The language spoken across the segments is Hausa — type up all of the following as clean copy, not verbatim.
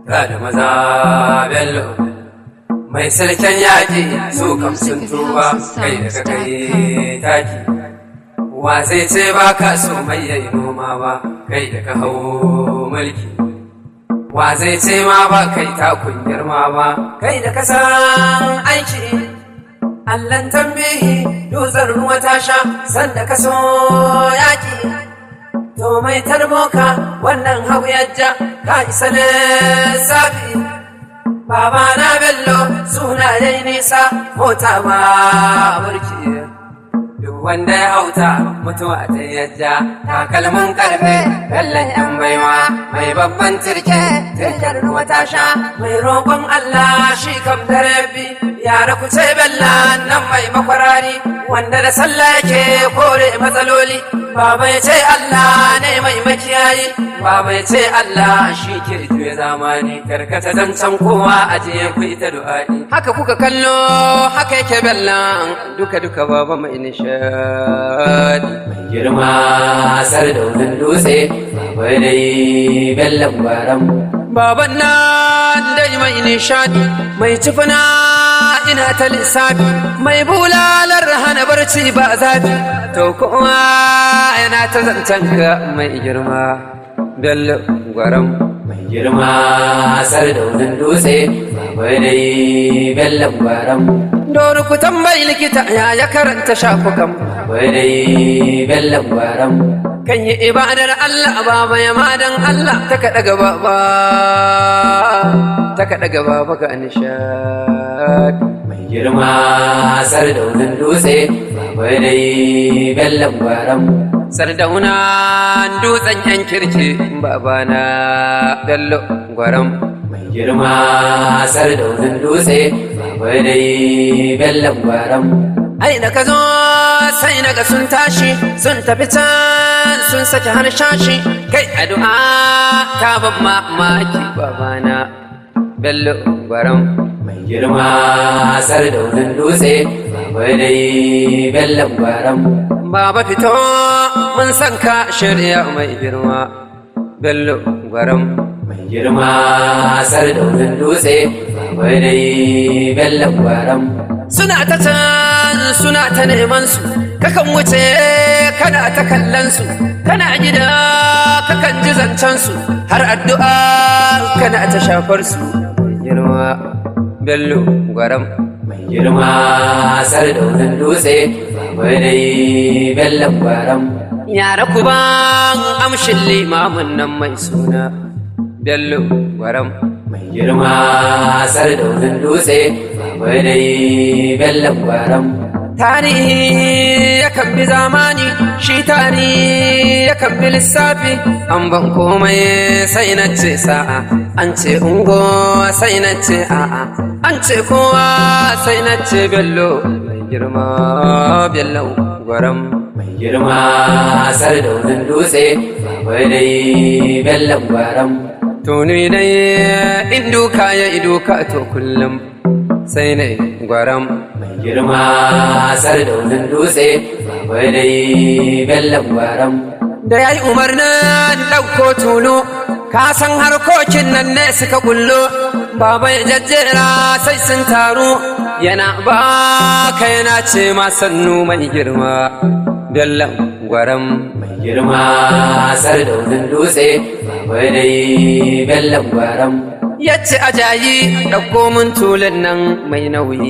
da maza bello mai sarkin yaƙi su kam sun tuba kai da ka kai taki wa zai ce ba ka so mai yayi noma ba kai da ka hau mulki wa zai ce ma ba kai takun girma ba kai da ka san aiki Allahn tambihi dutsen ruwa ta sha sanda ka so yaƙi to mai tarboka wannan hau yajja ka isa lissafi baba na bello suna dai nisa mota ba burki duk wanda ya hauta mutuwa ta yajja takalmin karfe bellon yan baiwa mai babban tirken ruwa ta sha mai roƙon Allah shi kam da rabbi yara ku ce bellan nan mai makwarari wanda da sallah yake kore matsaloli baba ya ce Allah ne mai makiyayi baba ya ce Allah shi ke juya zamani karkata zancen kowa ajiye ku ita du'a'i haka kuka kallo haka yake bellan duka baba mai nishadi mai girma sardaunan dutse baba dai bellan gwaram baban nan dai mai nishadi mai cifina ina ta lissafi mai bulalar hana barci ba zafi to kowa yana ta zancen ka mai girma bello gwaram mai girma sardaunan dutse baba dai bello gwaram doro ku tambayi likita ya karanta shafukan baba dai bello gwaram kan yi ibadar Allah baba ya madan Allah ta kaɗa gaba ga nishadi mai girma sardaunan dutse baba dai bello gwaram sardaunan dutsen yan kirki babana bello gwaram mai girma sardaunan dutse baba dai bello gwaram ai da ka zo sai naga sun tashi sun tafi can sun saki harshashi kai addu'a ta ban mamaki babana bello gwaram mai girma sardaunan dutse baba dai bello gwaram baba fito mun san ka shirya mai girma bello gwaram mai girma sardaunan dutse baba dai bello gwaram suna ta can suna ta neman su kakan wuce kana ta kallon su kana gida kakan ji zancen su har addu'a kana ta shafar su girma bello gwaram mai girma sardaunan dutse baba dai bello gwaram yara ku ban amshin limamin nan mai suna bello gwaram mai girma sardaunan dutse baba dai bello gwaram tarihi yakan bi zamani shi tarihi yakan bi lissafi an ban komai sai na ce sa'a an ce ungo sai na ce a'a an ce kowa sai na ce bello mai girma bello gwaram mai girma sardaunan dutse baba dai bello gwaram to ni dai in duka ya iduka to kullum sai ne gwaram mai girma sardaunan dutse baba dai bello gwaram da yayi umarnin ɗauko tulu ka san harkokin nan ne suka kullo baba ya jajjera sai sun taru yana ba ka yana ce ma sannu mai girma bello gwaram mai girma sardaunan dutse baba dai bello gwaram yace ajayi ɗauko mun tulun nan mai nauyi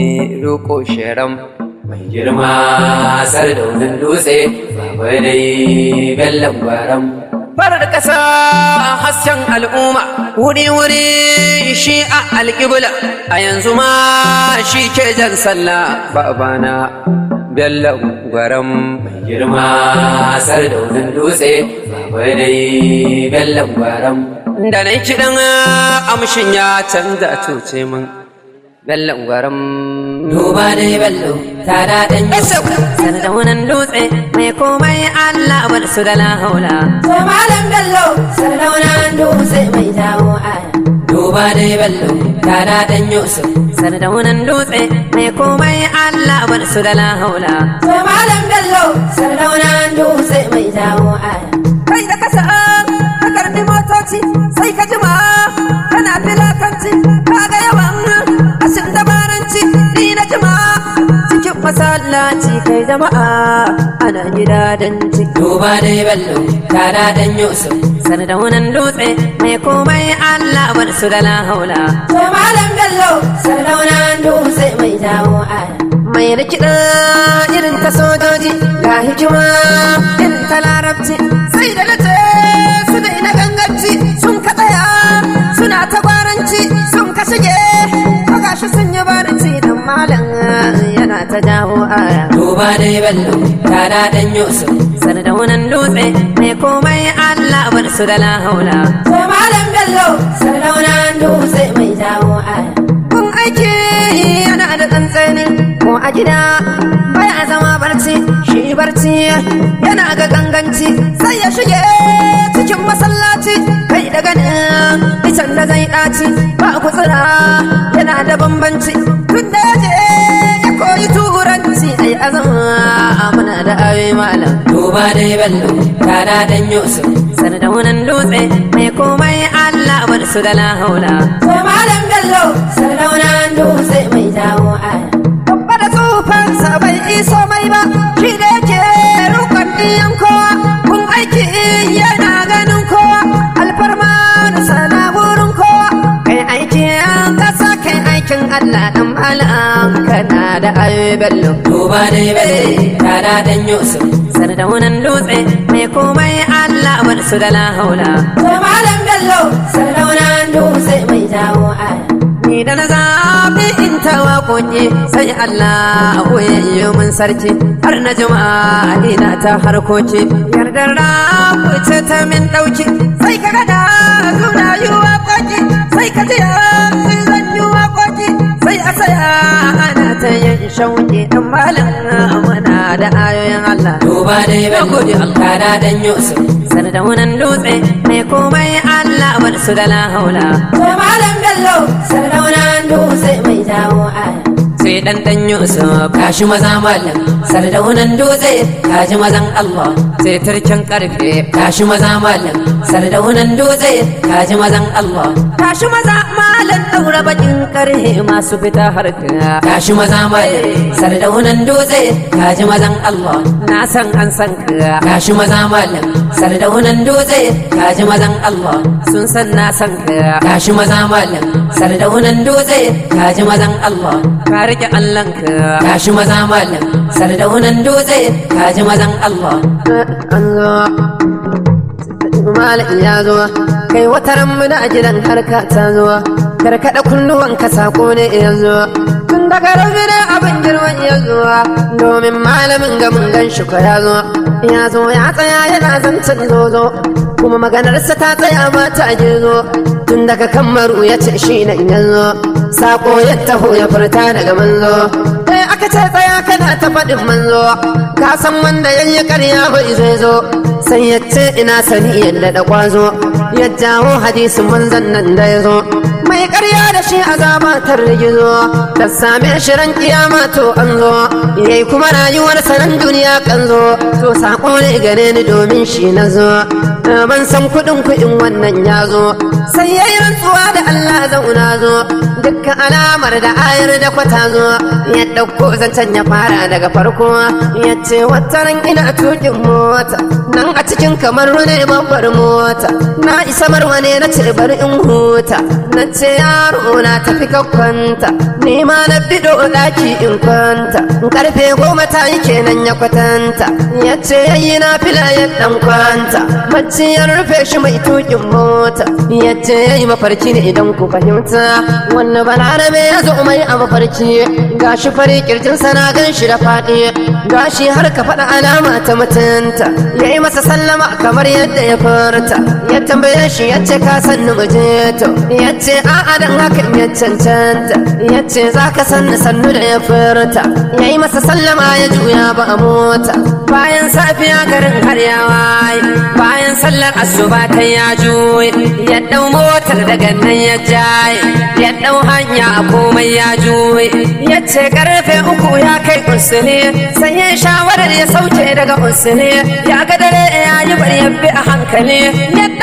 roƙo sheram mai girma sardaunan dutse baba dai bello gwaram farar ƙasa hasken al'umma wuri-wuri shi a alƙibla a yanzu ma shi ke jan sallah babana bello gwaram mai girma sardaunan dutse baba dai bello gwaram da na kiɗan amshin ya canza tuce min bello gwaram duba dai bello ta daɗin sardaunan dutse mai komai Allah bar su da la haula to malam bello sardaunan dutse mai jawo aya duba dai bello ta daɗin Yusuf sardaunan dutse mai komai Allah bar su da la haula to malam bello sardaunan dutse mai jawo aya kai da kasa ka karbi motoci sai ka jima kana masallaci kai jama'a ana gida dan ci duba dai bello tada dan Yusuf sardaunan dutse mai komai Allah bar su da la haula to malam bello sardaunan dutse mai jawo aya mai rikida irin ta sojoji ga hikima irin ta larabci sai da nace su da ina ganganci sun ka tsaya suna ta gwaranci sun ka shige ko gashi sun yi barci dan malam yana ta jawo aya duba dai bello tada dan Yusuf sardaunan dutse mai komai Allah bar su da la haula to malam bello sardaunan dutse mai jawo aya kun aiki yana da tsantsani ko a gida baya zama barci shi barci yana ga ganganci sai ya shige cikin masallaci kai da ganin itan da zai daci ba kutsura yana da bambanci tun da ya je ya koyi turanci ai azama muna da ayoyi malam duba dai bello tada dan Yusuf sardaunan dutse mai komai Allah bar su da la haula to malam bello sardaunan dutse mai jawo aya babba da tsufansa bai iso mai ba shi da yake rukun ɗiyan kowa kun aiki yana ganin kowa alfarma da sana wurin kowa kai aikin ƙasa kai aikin Allah dan malam kana da ayoyi bello duba dai bello tada dan Yusuf sardaunan dutse mai komai Allah bar su da la haula to malam bello sardaunan dutse mai jawo aya ni da na zaɓi in ta waƙoƙi sai Allah yi mun sarki har na juma'a ina ta harkoki yardar rabu ce ta min ɗauki sai ka gada zuna yi waƙoƙi sai ka ji sai zan yi waƙoƙi sai a saya ana ta yin shauƙi ɗan malam muna da ayoyin Allah duba dai bello tada dan Yusuf sardaunan dutse mai komai Allah bar su da la haula to malam bello sardaunan dutse mai jawo aya sai dan Yusuf kashi maza malam sardaunan dutse kaji mazan Allah sai turken karfe kashi maza malam sardaunan dutse kaji mazan Allah tashi maza malam daura bakin karhe masu fita harka kashi maza malam sardaunan dutse kaji mazan Allah na san an san ka kashi maza malam sardaunan dutse kaji mazan Allah sun san na san ka kashi maza malam sardaunan dutse kaji mazan Allah ka rike Allahn ka kashi maza malam sardaunan dutse kaji mazan Allah malam ya zo kai wataran mu da gidan harka ta zo karkada kunnuwan ka sako ne ya zo tun daga rabi ne abin girman ya zo domin malamin ga mun gan shi ko ya zo ya tsaya yana zancen zozo kuma maganarsa ta tsaya mata gezo tun daga kammaru ya ce shi nan ya zo sako ya taho ya furta daga manzo aka ce tsaya kana ta faɗin manzo ka san wanda yayi ƙarya bai zai zo sai ya ce ina sani yadda da kwazo ya jawo hadisin manzon nan da ya zo mai ƙarya da shi azaba ta rigizo ta same shi ran kiyama to an zo yayi kuma rayuwar sanan duniya kan zo to sako ne gare ni domin shi na zo ban san kuɗin wannan ya zo sai yayi rantsuwa da Allah zauna zo dukkan alamar da ayar da kwata zo ya ɗauko zancen ya fara daga farko ya ce wataran ina tukin mota nan a cikin kamar ne babbar mota na isa marwa ne na ce bari in huta na ce yaro na tafi ka kwanta ni ma na bido ɗaki in kwanta karfe 10 ta yi kenan ya kwatanta ya ce yayi na fila ya ɗan kwanta bacci ya rufe shi mai tukin mota ya ce yayi mafarki ne idan ku fahimta wannan balarabe ya zo mai a mafarki gashi fari kirjin sana gan shi da faɗi gashi har ka faɗa alama ta mutunta yayi masa sallama kamar yadda ya furta ya tambaye shi ya ce ka san ni to ya ce a'a dan hakan ya cancanta ya ce za ka san ni sannu da ya furta yayi masa sallama ya juya ba a mota bayan safiya garin har ya waye bayan sallar asuba kai ya juye ya dau motar daga nan ya jaye ya dau hanya komai ya juye ya ce karfe 3 ya kai usule sai ya shawarar ya sauke daga usule ya ga dare ya yi bari ya bi a hankali ya dau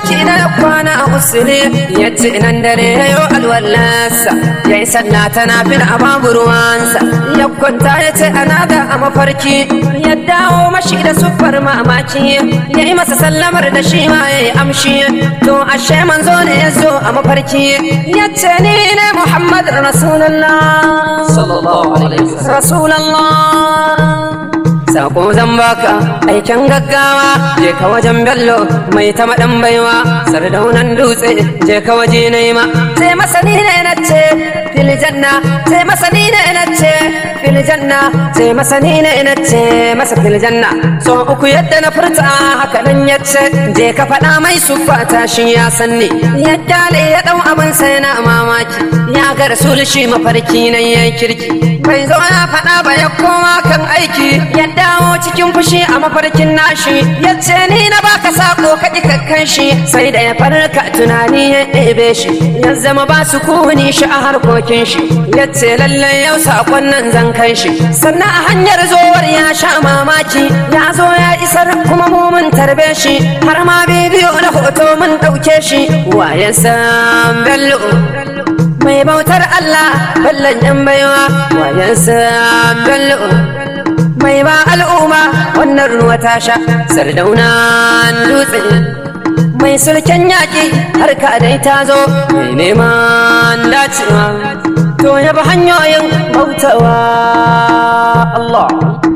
ɗaki na kwana a usule ya ce nan dare ya yi alwallarsa ya yi sallah tana fi da babu ruwansa ya kwanta ya ce ana ga a mafarki ya dawo mashi da siffar mamaki ya yi masa sallamar da shi ma ya yi amshi to ashe manzo ne ya zo a mafarki ya ce ni ne Muhammad Rasulullah sallallahu alaihi wasallam Rasulullah sako zan baka aikin gaggawa je ka wajen bello mai ta madan baiwa sardaunan dutse je ka waje naima sai masani ne nace fil janna sai masani ne nace fil janna sai masani ne nace masa fil janna so uku yadda na furta haka nan yace je ka faɗa mai sufata shi ya sanni ya kyale ya dau abin sai na mamaki ya ga rasul shi mafarki nan yayin kirki bai zo na faɗa ba ya koma kan aiki ya dawo cikin fushi a mafarkin nashi ya ce ni na baka sako kaɗi kakkan shi sai da ya farka tunani ya ɗebe shi ya zama ba su kuni shi a harkokin shi ya ce lallai yau sakon nan zan kai shi sannan a hanyar zowar ya sha mamaki ya zo ya isar kuma mu mun tarbe shi har ma bidiyo na hoto mun ɗauke shi wayan san bello mai bautar Allah ballon yan baiwa wayan san bello mai ba al'umma wannan ruwa ta sha sardaunan dutse mai sulken yaƙi harka dai ta zo mai neman dacewa to ya bi hanyoyin bautawa Allah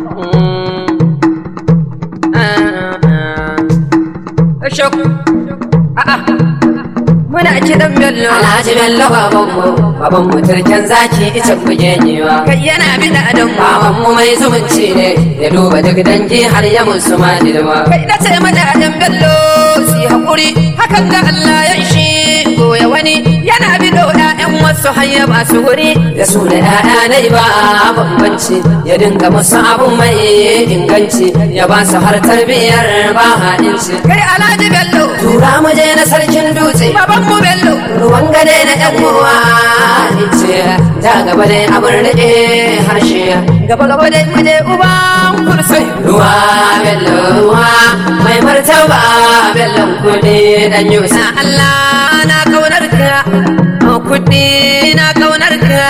muna kiɗan bello alhaji bello babanmu turken zaki ita bugenewa kai yana bida don babanmu mai zumunci ne ya duba duk dangi har ya musu majidwa kai na ce mana dan bello si hakuri hakan ga Allah ya shi goya wani yana bido ƴaƴan wasu hayya ba su guri da su da ƴaƴa na ba bambanci ya dinga musu abun mai inganci ya ba su har tarbiyar ba haɗinci kai alhaji bello tura mu je na sarkin dutse babanmu bello ruwan gane na ƴan uwa ce ta gaba dai abin rike harshe gaba gaba dai mu je uban kursai ruwa bello ruwa mai martaba bello kudi dan yusa Allah na kaunar ka kudi na kaunar ka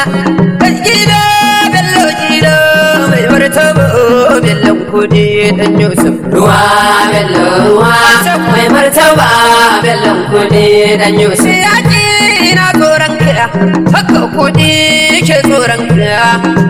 gida bello gida mai martaba bello kudi dan yusa ruwa bello ruwa mai martaba bello kudi dan yusa yaki na tsoron ka haka kudi ke tsoron ka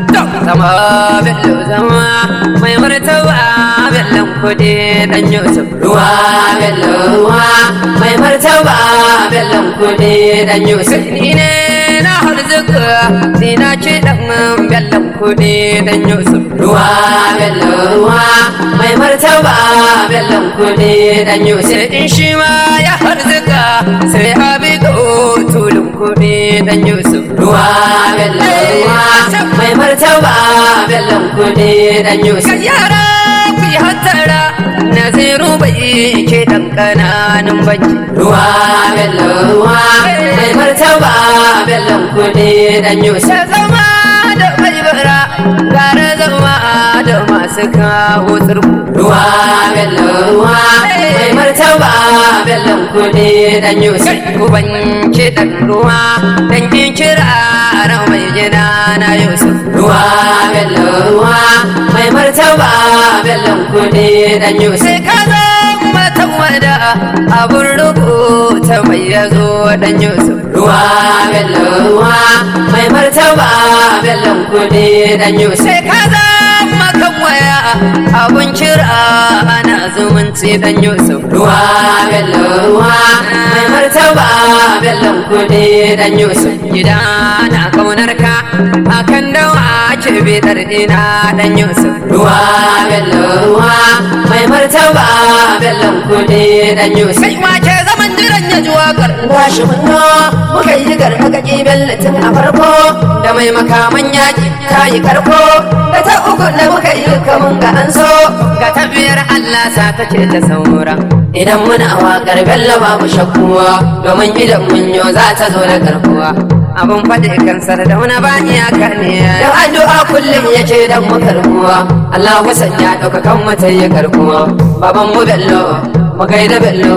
zama bello zama mai martaba bello kudi dan yusuf ruwa bello ruwa mai martaba bello kudi dan yusuf ni ne na harzuka ni na ce dan bello kudi dan yusuf ruwa bello ruwa mai martaba bello kudi dan yusuf in shi ma ya harzuka sai abido tulun kudi dan yusuf ruwa bello ruwa mai martaba bello kudi dan yusuf yara ku yi hattara naziru bai ke dan kananan banki ruwa bello ruwa mai martaba bello kudi dan yusuf zama da mai bara gara zama da masu kawo tsirku ruwa bello ruwa mai martaba bello kudi dan yusuf uban ke dan ruwa dan kin kira ran mai gida na yusuf ruwa bello ruwa mai martaba bello kudi dan yusuf sai ka zama tawada abun rubuta mai yazo dan yusuf ruwa bello ruwa mai martaba bello kudi dan yusuf sai ka zama kan waya abun kira ana zumunci dan yusuf ruwa bello ruwa mai martaba bello kudi dan yusuf gida na kaunar ka akan dawa ke bidar ina dan yusuf ruwa bello ruwa mai martaba bello kudi dan yusuf sai ma ke zaman jiran ya ji wakar gashi mun no muka yi gargaɗi bellatin a farko da mai makaman yaki ta yi karko da ta uku da muka yi kamun ga an so ga tafiyar Allah sa take ta saura idan muna wakar bello babu shakkuwa domin idan mun yo za ta zo da karkuwa abun faɗi kansar da wani ba iyaka ne dan addu'a kullum yake dan mu karkuwa Allah wasan ya ɗauka kan mata ya karkuwa baban mu bello mu gaida bello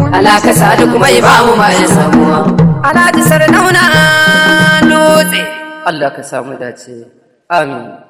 Allah ka sa duk mai ba mu mai samuwa Alhaji Sardauna Dutse Allah ka samu dace amin